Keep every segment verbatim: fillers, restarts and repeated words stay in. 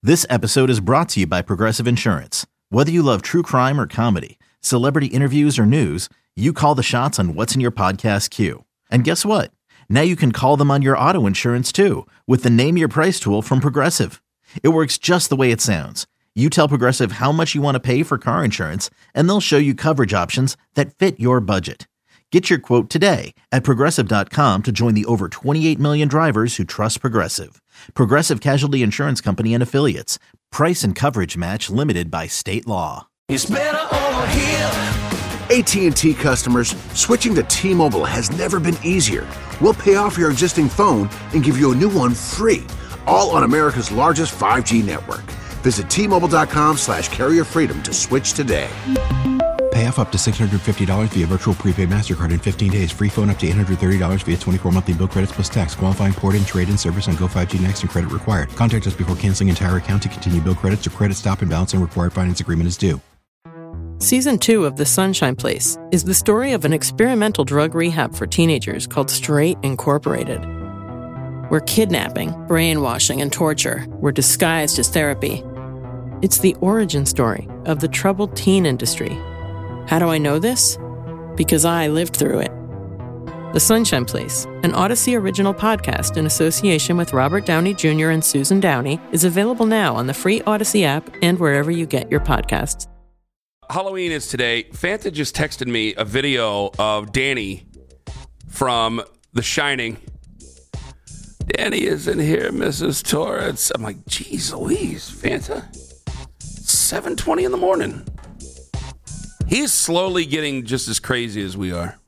This episode is brought to you by Progressive Insurance. Whether you love true crime or comedy, celebrity interviews or news, you call the shots on what's in your podcast queue. And guess what? Now you can call them on your auto insurance too with the Name Your Price tool from Progressive. It works just the way it sounds. You tell Progressive how much you want to pay for car insurance, and they'll show you coverage options that fit your budget. Get your quote today at Progressive dot com to join the over twenty-eight million drivers who trust Progressive. Progressive Casualty Insurance Company and Affiliates. Price and coverage match limited by state law. It's better over here. A T and T customers, switching to T-Mobile has never been easier. We'll pay off your existing phone and give you a new one free, all on America's largest five G network. Visit T Mobile dot com slash carrier freedom to switch today. Pay off up to six hundred fifty dollars via virtual prepaid MasterCard in fifteen days. Free phone up to eight hundred thirty dollars via twenty-four monthly bill credits plus tax. Qualifying port-in, trade-in service on Go five G Next and credit required. Contact us before canceling entire account to continue bill credits or credit stop and balance and required finance agreement is due. Season two of The Sunshine Place is the story of an experimental drug rehab for teenagers called Straight Incorporated, where kidnapping, brainwashing, and torture were disguised as therapy. It's the origin story of the troubled teen industry. How do I know this? Because I lived through it. The Sunshine Place, an Odyssey original podcast in association with Robert Downey Junior and Susan Downey, is available now on the free Odyssey app and wherever you get your podcasts. Halloween is today. Fanta just texted me a video of Danny from The Shining. Danny is in here, Missus Torrance. I'm like, geez Louise, Fanta. seven twenty in the morning. He's slowly getting just as crazy as we are.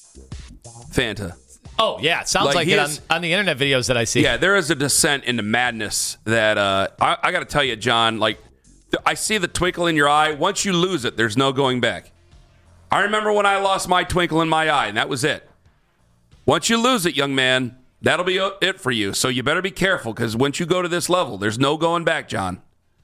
Fanta. Oh, yeah. It sounds like, like it on, on the internet videos that I see. Yeah, there is a descent into madness that, uh, I, I got to tell you, John, like, th- I see the twinkle in your eye. Once you lose it, there's no going back. I remember when I lost my twinkle in my eye, and that was it. Once you lose it, young man, that'll be it for you. So you better be careful, because once you go to this level, there's no going back, John.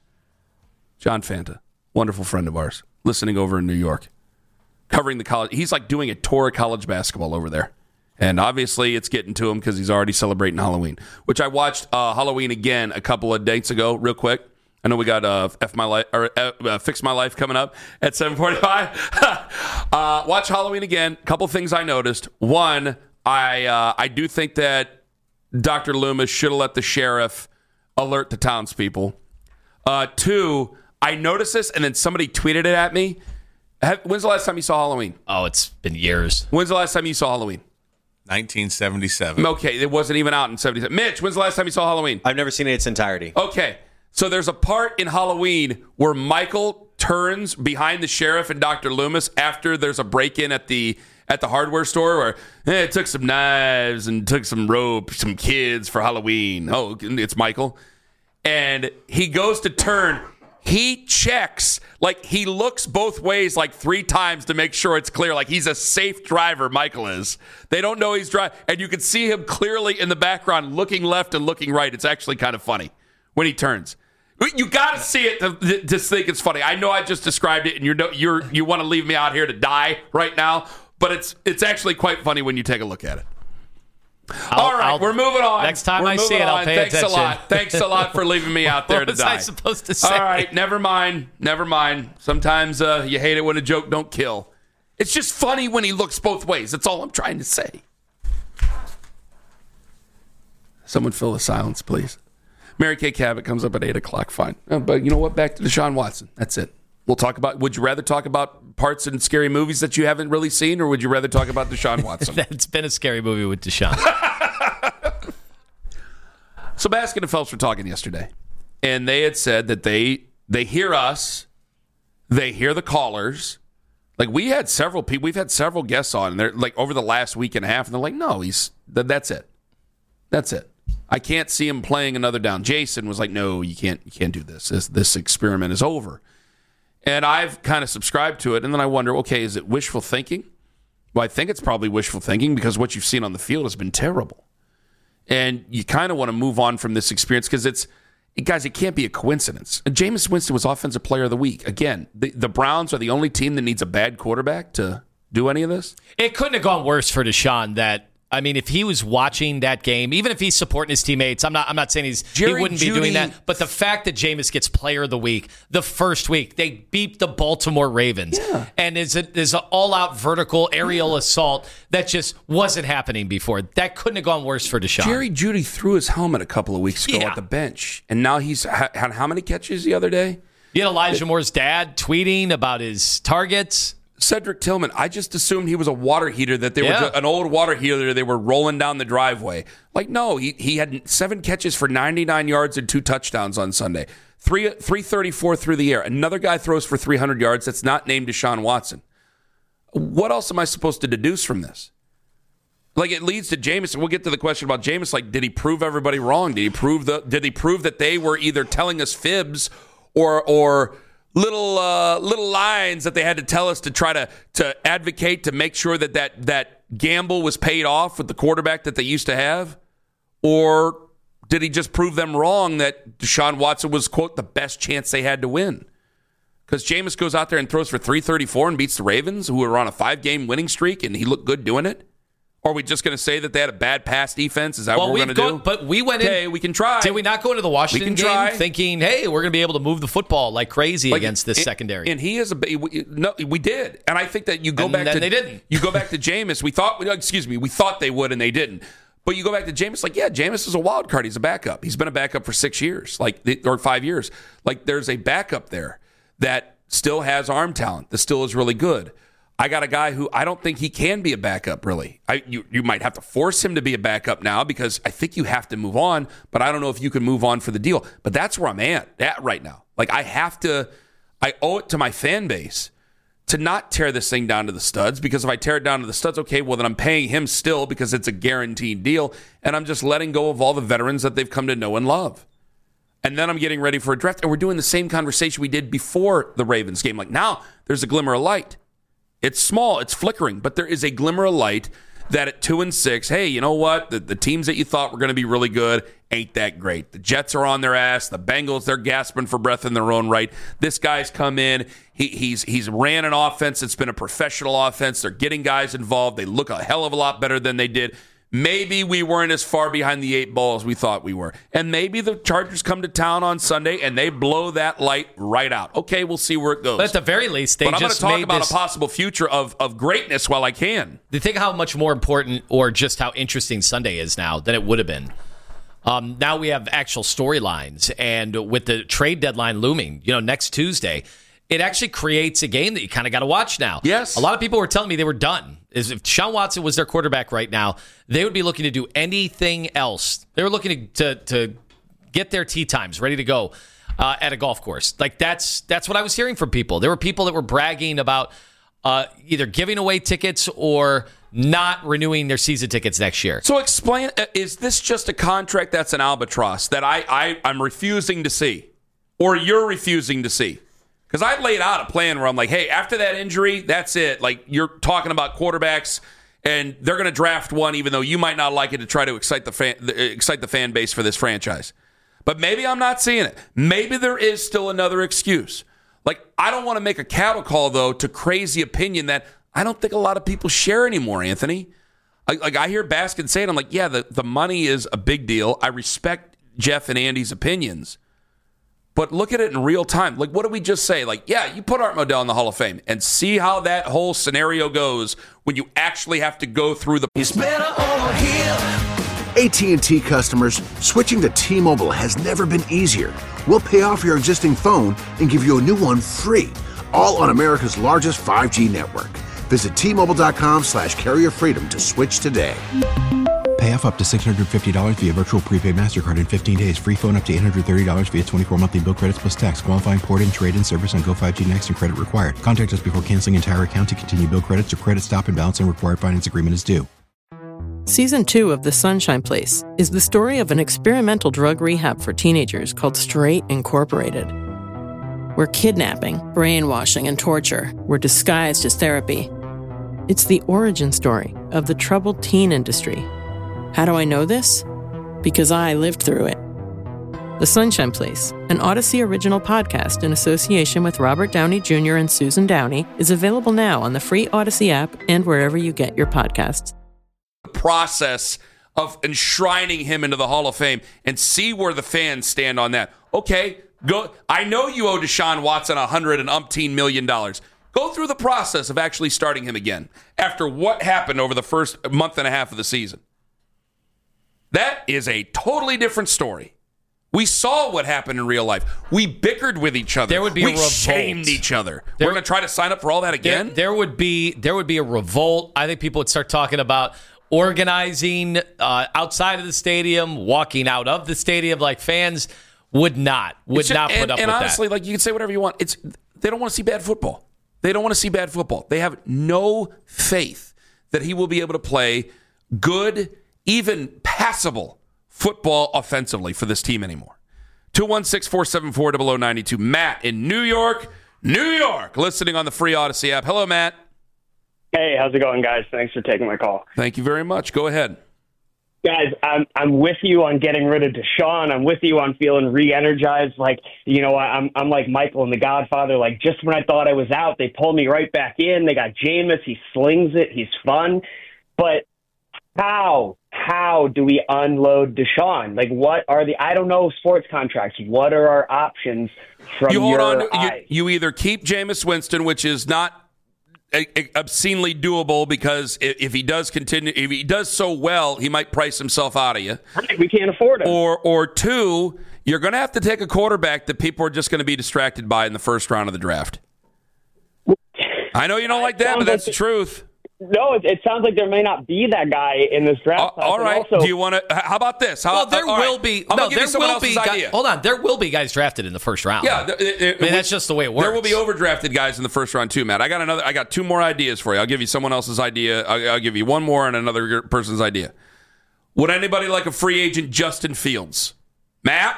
John Fanta, wonderful friend of ours, listening over in New York, covering the college. He's like doing a tour of college basketball over there. And obviously it's getting to him because he's already celebrating Halloween, which I watched uh, Halloween again a couple of dates ago, real quick. I know we got uh, F My Life or uh, Fix My Life coming up at seven forty-five. uh, watch Halloween again. A couple things I noticed. One, I uh, I do think that Doctor Loomis should have let the sheriff alert the townspeople. Uh, two, I noticed this, and then somebody tweeted it at me. Have, when's the last time you saw Halloween? Oh, it's been years. When's the last time you saw Halloween? nineteen seventy-seven. Okay, it wasn't even out in seventy-seven. Mitch, when's the last time you saw Halloween? I've never seen it in its entirety. Okay, so there's a part in Halloween where Michael turns behind the sheriff and Doctor Loomis after there's a break-in at the at the hardware store where eh, it took some knives and took some rope, some kids for Halloween. Oh, it's Michael. And he goes to turn. He checks, like he looks both ways like three times to make sure it's clear. Like he's a safe driver, Michael is. They don't know he's driving. And you can see him clearly in the background looking left and looking right. It's actually kind of funny when he turns. You got to see it to, to think it's funny. I know I just described it and you're, you're, you want to leave me out here to die right now, but it's it's actually quite funny when you take a look at it. I'll, All right, I'll, we're moving on. Next time we're I see it, I'll pay Thanks attention. a lot. Thanks a lot for leaving me out there what to was die. I supposed to say? All right, never mind. Never mind. Sometimes uh, you hate it when a joke don't kill. It's just funny when he looks both ways. That's all I'm trying to say. Someone fill the silence, please. Mary Kay Cabot comes up at eight o'clock. Fine. Uh, but you know what? Back to Deshaun Watson. That's it. We'll talk about, would you rather talk about parts in scary movies that you haven't really seen, or would you rather talk about Deshaun Watson? It's been a scary movie with Deshaun. So Baskin and Phelps were talking yesterday, and they had said that they they hear us, they hear the callers. Like we had several people, we've had several guests on, and they're like over the last week and a half, and they're like, no, he's that, that's it, that's it. I can't see him playing another down. Jason was like, no, you can't, you can't do this. This this experiment is over. And I've kind of subscribed to it, and then I wonder, okay, is it wishful thinking? Well, I think it's probably wishful thinking because what you've seen on the field has been terrible. And you kind of want to move on from this experience because it's, guys, it can't be a coincidence. And Jameis Winston was Offensive Player of the Week. Again, the, the Browns are the only team that needs a bad quarterback to do any of this. It couldn't have gone worse for Deshaun that I mean, if he was watching that game, even if he's supporting his teammates, I'm not I'm not saying he's Jerry he wouldn't Jeudy, be doing that. But the fact that Jameis gets player of the week, the first week, they beat the Baltimore Ravens. Yeah. And is it is an all-out vertical aerial yeah. assault that just wasn't happening before. That couldn't have gone worse for Deshaun. Jerry Jeudy threw his helmet a couple of weeks ago Yeah. at the bench. And now he's had how many catches the other day? You had Elijah Moore's dad tweeting about his targets. Cedric Tillman, I just assumed he was a water heater, that they Yeah. were an old water heater they were rolling down the driveway. Like, no, he, he had seven catches for ninety-nine yards and two touchdowns on Sunday. Three, three thirty-four through the air. Another guy throws for three hundred yards that's not named Deshaun Watson. What else am I supposed to deduce from this? Like, it leads to Jameis, and we'll get to the question about Jameis. Like, did he prove everybody wrong? Did he prove the? Did he prove that they were either telling us fibs or or little uh, little lines that they had to tell us to try to to advocate to make sure that, that that gamble was paid off with the quarterback that they used to have? Or did he just prove them wrong that Deshaun Watson was, quote, the best chance they had to win? Because Jameis goes out there and throws for three thirty-four and beats the Ravens, who were on a five-game winning streak, and he looked good doing it? Or are we just going to say that they had a bad pass defense? Is that well, what we're going to do? But we went okay, in. we can try. Did we not go into the Washington we can game try. thinking, hey, we're going to be able to move the football like crazy like, against this and, secondary? And he is a we, no, we did, and I think that you go and back then to they didn't. You go back to Jameis. We thought, excuse me, we thought they would, and they didn't. But you go back to Jameis, like, yeah, Jameis is a wild card. He's a backup. He's been a backup for six years, like or five years. Like, there's a backup there that still has arm talent, that still is really good. I got a guy who I don't think he can be a backup, really. I, you, you might have to force him to be a backup now because I think you have to move on, but I don't know if you can move on for the deal. But that's where I'm at, at right now. Like, I have to, I owe it to my fan base to not tear this thing down to the studs, because if I tear it down to the studs, okay, well, then I'm paying him still because it's a guaranteed deal, and I'm just letting go of all the veterans that they've come to know and love. And then I'm getting ready for a draft, and we're doing the same conversation we did before the Ravens game. Like, now there's a glimmer of light. It's small, it's flickering, but there is a glimmer of light that at two and six, hey, you know what? The, the teams that you thought were going to be really good ain't that great. The Jets are on their ass. The Bengals, they're gasping for breath in their own right. This guy's come in. He, he's he's ran an offense. It's been a professional offense. They're getting guys involved. They look a hell of a lot better than they did. Maybe we weren't as far behind the eight ball as we thought we were. And maybe the Chargers come to town on Sunday and they blow that light right out. Okay, we'll see where it goes. But at the very least, they but I'm just going to talk made about this, a possible future of, of greatness while I can. They think how much more important or just how interesting Sunday is now than it would have been. Um, now we have actual storylines, and with the trade deadline looming, you know, next Tuesday, it actually creates a game that you kind of got to watch now. Yes. A lot of people were telling me they were done. Is if Deshaun Watson was their quarterback right now, they would be looking to do anything else. They were looking to to, to get their tee times ready to go uh, at a golf course. Like that's that's what I was hearing from people. There were people that were bragging about uh, either giving away tickets or not renewing their season tickets next year. So explain, is this just a contract that's an albatross that I, I, I'm refusing to see? Or you're refusing to see? Because I laid out a plan where I'm like, hey, after that injury, that's it. Like, you're talking about quarterbacks, and they're going to draft one, even though you might not like it, to try to excite the fan, excite the fan base for this franchise. But maybe I'm not seeing it. Maybe there is still another excuse. Like, I don't want to make a cattle call, though, to crazy opinion that I don't think a lot of people share anymore, Anthony. Like, like I hear Baskin say it, I'm like, yeah, the, the money is a big deal. I respect Jeff and Andy's opinions. But look at it in real time. Like, what did we just say? Like, yeah, you put Art Modell in the Hall of Fame and see how that whole scenario goes when you actually have to go through the... It's better over here. A T and T customers, switching to T-Mobile has never been easier. We'll pay off your existing phone and give you a new one free, all on America's largest five G network. Visit T-Mobile.com slash carrier freedom to switch today. Pay off up to six hundred fifty dollars via virtual prepaid MasterCard in fifteen days. Free phone up to eight hundred thirty dollars via twenty-four monthly bill credits plus tax. Qualifying port in, trade in, service on Go five G Next and credit required. Contact us before canceling entire account to continue bill credits or credit stop and balance and required finance agreement is due. Season two of The Sunshine Place is the story of an experimental drug rehab for teenagers called Straight Incorporated, where kidnapping, brainwashing, and torture were disguised as therapy. It's the origin story of the troubled teen industry. How do I know this? Because I lived through it. The Sunshine Place, an Odyssey original podcast in association with Robert Downey Junior and Susan Downey, is available now on the free Odyssey app and wherever you get your podcasts. process of enshrining him into the Hall of Fame and see where the fans stand on that. Okay, go. I know you owe Deshaun Watson a hundred and umpteen million dollars. Go through the process of actually starting him again after what happened over the first month and a half of the season. That is a totally different story. We saw what happened in real life. We bickered with each other. There would be we a revolt. shamed each other. There, We're going to try to sign up for all that again? There, there would be there would be a revolt. I think people would start talking about organizing uh, outside of the stadium, walking out of the stadium. Like fans would not would just, not put and, up and with honestly, that. like you can say whatever you want. It's they don't want to see bad football. They don't want to see bad football. They have no faith that he will be able to play good, even passable football offensively for this team anymore. two one six, four seven four, zero zero nine two. Matt in New York, New York, listening on the free Odyssey app. Hello, Matt. Hey, how's it going, guys? Thanks for taking my call. Thank you very much. Go ahead. Guys, I'm I'm with you on getting rid of Deshaun. I'm with you on feeling re-energized. Like, you know, I'm I'm like Michael in The Godfather. Like, just when I thought I was out, they pulled me right back in. They got Jameis. He slings it. He's fun. But how? How do we unload Deshaun? Like, what are the, I don't know, sports contracts. What are our options from you hold your on to, eyes? you, you either keep Jameis Winston, which is not a, a, obscenely doable because if, if he does continue, if he does so well, he might price himself out of you. Right, we can't afford him. Or, or two, you're going to have to take a quarterback that people are just going to be distracted by in the first round of the draft. I know you don't like that, but that's the truth. No, it, it sounds like there may not be that guy in this draft. Uh, all right. Also, do you want to? How about this? How, Well, there uh, will right. be. I'm No, gonna give there you someone will else's be. Guy, idea. hold on, there will be guys drafted in the first round. Yeah, th- th- I mean we, that's just the way it works. There will be overdrafted guys in the first round too, Matt. I got another. I got two more ideas for you. I'll give you someone else's idea. I'll, I'll give you one more and another person's idea. Would anybody like a free agent Justin Fields? Matt?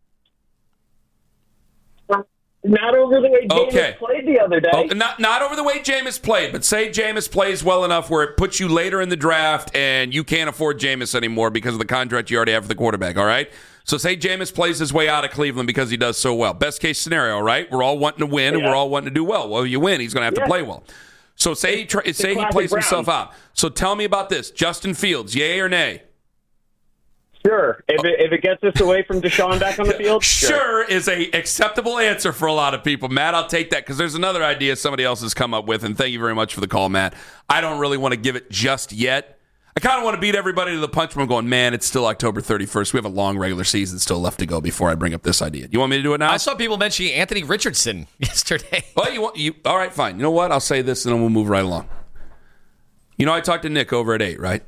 not over the way Jameis Okay. played the other day. Oh, not not over the way Jameis played, but say Jameis plays well enough where it puts you later in the draft and you can't afford Jameis anymore because of the contract you already have for the quarterback, all right? So say Jameis plays his way out of Cleveland because he does so well. Best case scenario, right? We're all wanting to win and Yeah. we're all wanting to do well. Well, you win, he's going to have Yeah. to play well. So say he, tra- say he classic plays Browns. himself out. So tell me about this. Justin Fields, yay or nay? Sure. If it, if it gets us away from Deshaun back on the field, sure. Sure is a acceptable answer for a lot of people. Matt, I'll take that because there's another idea somebody else has come up with, and thank you very much for the call, Matt. I don't really want to give it just yet. I kind of want to beat everybody to the punch when I'm going, man, it's still October thirty-first. We have a long regular season still left to go before I bring up this idea. You want me to do it now? I saw people mentioning Anthony Richardson yesterday. Well, you want you? All right, fine. You know what? I'll say this, and then we'll move right along. You know, I talked to Nick over at eight, right?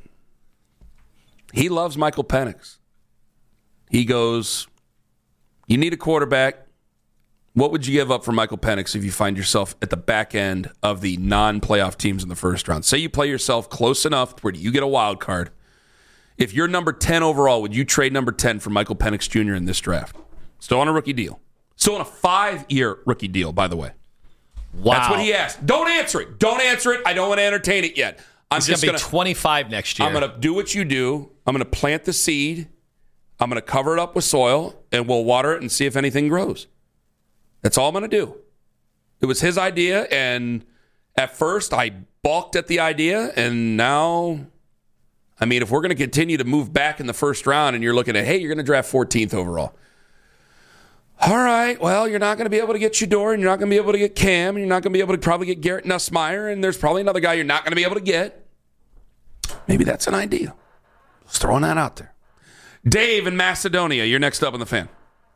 He loves Michael Penix. He goes, you need a quarterback. What would you give up for Michael Penix if you find yourself at the back end of the non-playoff teams in the first round? Say you play yourself close enough where you get a wild card. If you're number ten overall, would you trade number ten for Michael Penix Junior in this draft? Still on a rookie deal. Still on a five-year rookie deal, by the way. Wow. That's what he asked. Don't answer it. Don't answer it. I don't want to entertain it yet. I'm He's just going going to be twenty-five next year. I'm going to do what you do. I'm going to plant the seed. I'm going to cover it up with soil, and we'll water it and see if anything grows. That's all I'm going to do. It was his idea, and at first I balked at the idea, and now, I mean, if we're going to continue to move back in the first round and you're looking at, hey, you're going to draft fourteenth overall. All right, well, you're not going to be able to get Shador, and you're not going to be able to get Cam, and you're not going to be able to probably get Garrett Nussmeier, and there's probably another guy you're not going to be able to get. Maybe that's an idea. Just throwing that out there. Dave in Macedonia, you're next up on the Fan.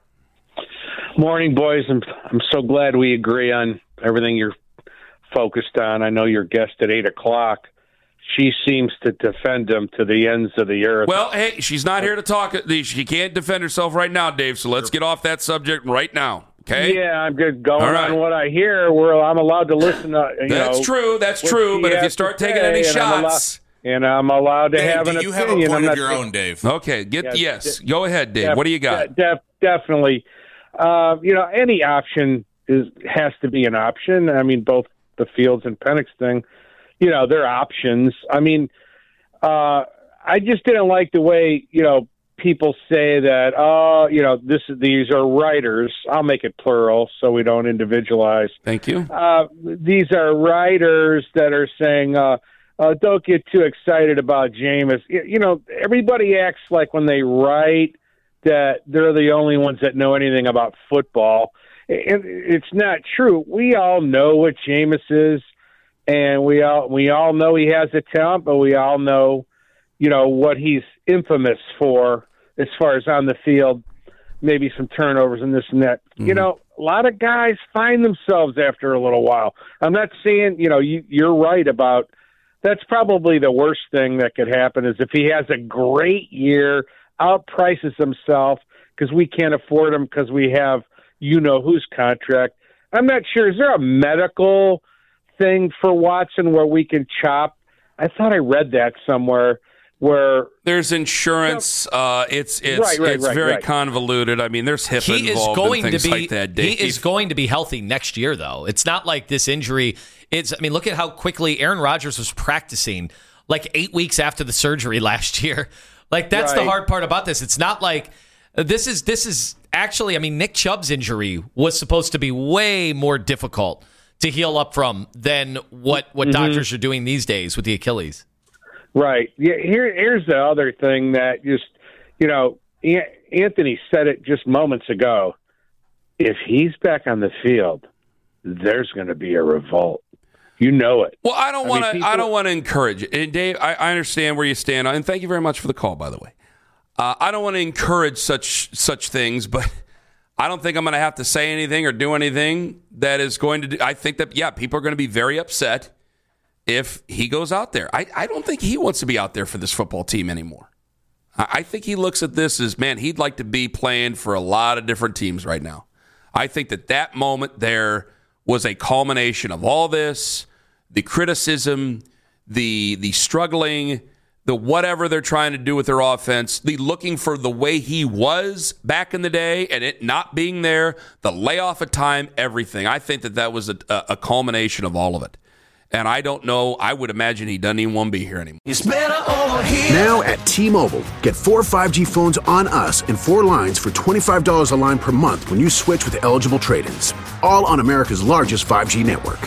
Morning, boys. I'm I'm so glad we agree on everything you're focused on. I know your guest at eight o'clock. She seems to defend him to the ends of the earth. Well, hey, she's not here to talk. She can't defend herself right now, Dave, so let's get off that subject right now, okay? Yeah, I'm good going right. on what I hear. Where I'm allowed to listen to, you That's know, true, that's what true, she but if you has start to taking say, any and I'm allo- shots... And I'm allowed to Dave, have an do you have opinion. a I'm point not of your saying- own, Dave? Okay, get Yeah, yes. de- Go ahead, Dave. Def- What do you got? Def- definitely. Uh, you know, any option is has to be an option. I mean, both the Fields and Penix thing, you know, they're options. I mean, uh, I just didn't like the way, you know, people say that, oh, you know, this these are writers. I'll make it plural so we don't individualize. Thank you. Uh, these are writers that are saying, uh, uh, don't get too excited about Jameis. You know, everybody acts like when they write that they're the only ones that know anything about football. And it's not true. We all know what Jameis is, and we all we all know he has a talent, but we all know, you know, what he's infamous for as far as on the field, maybe some turnovers and this and that. Mm-hmm. You know, a lot of guys find themselves after a little while. I'm not saying, you know, you, you're right about that's probably the worst thing that could happen is if he has a great year, outprices himself because we can't afford him because we have you know whose contract. I'm not sure. Is there a medical thing for Watson where we can chop? I thought I read that somewhere where there's insurance. Uh, it's it's right, right, it's right, very right. convoluted. I mean, there's HIPAA he is involved going and things to be like that. Dave. He is going to be healthy next year, though. It's not like this injury. It's. I mean, look at how quickly Aaron Rodgers was practicing like eight weeks after the surgery last year. Like that's Right. the hard part about this. It's not like this is this is actually. I mean, Nick Chubb's injury was supposed to be way more difficult to heal up from than what what Mm-hmm. doctors are doing these days with the Achilles. Right. Yeah. Here, here's the other thing that just, you know, An- Anthony said it just moments ago. If he's back on the field, there's going to be a revolt. You know it. Well, I don't I want to. mean, I people- don't want to encourage it. And Dave, I, I understand where you stand, and thank you very much for the call, by the way. Uh, I don't want to encourage such such things, but I don't think I'm going to have to say anything or do anything that is going to do. I think that yeah, people are going to be very upset if he goes out there. I, I don't think he wants to be out there for this football team anymore. I, I think he looks at this as, man, he'd like to be playing for a lot of different teams right now. I think that that moment there was a culmination of all this, the criticism, the the struggling, the whatever they're trying to do with their offense, the looking for the way he was back in the day and it not being there, the layoff of time, everything. I think that that was a, a culmination of all of it. And I don't know, I would imagine he doesn't even want to be here anymore. It's better over here. Now at T-Mobile, get four five G phones on us and four lines for twenty-five dollars a line per month when you switch with eligible trade-ins. All on America's largest five G network.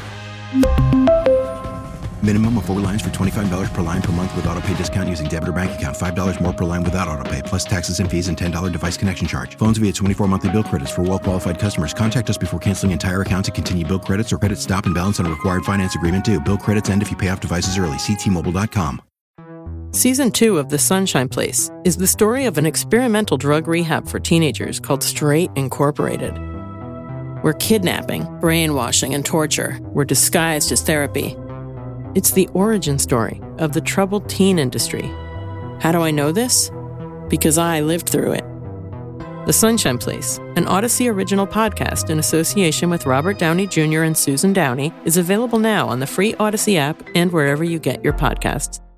Minimum of four lines for twenty-five dollars per line per month with auto pay discount using debit or bank account. five dollars more per line without auto pay, plus taxes and fees and ten dollars device connection charge. Phones via twenty-four monthly bill credits for well-qualified customers. Contact us before canceling entire account to continue bill credits or credit stop and balance on a required finance agreement due. Bill credits end if you pay off devices early. See T Mobile dot com. Season two of The Sunshine Place is the story of an experimental drug rehab for teenagers called Straight Incorporated, where kidnapping, brainwashing, and torture were disguised as therapy. It's the origin story of the troubled teen industry. How do I know this? Because I lived through it. The Sunshine Place, an Odyssey original podcast in association with Robert Downey Junior and Susan Downey, is available now on the free Odyssey app and wherever you get your podcasts.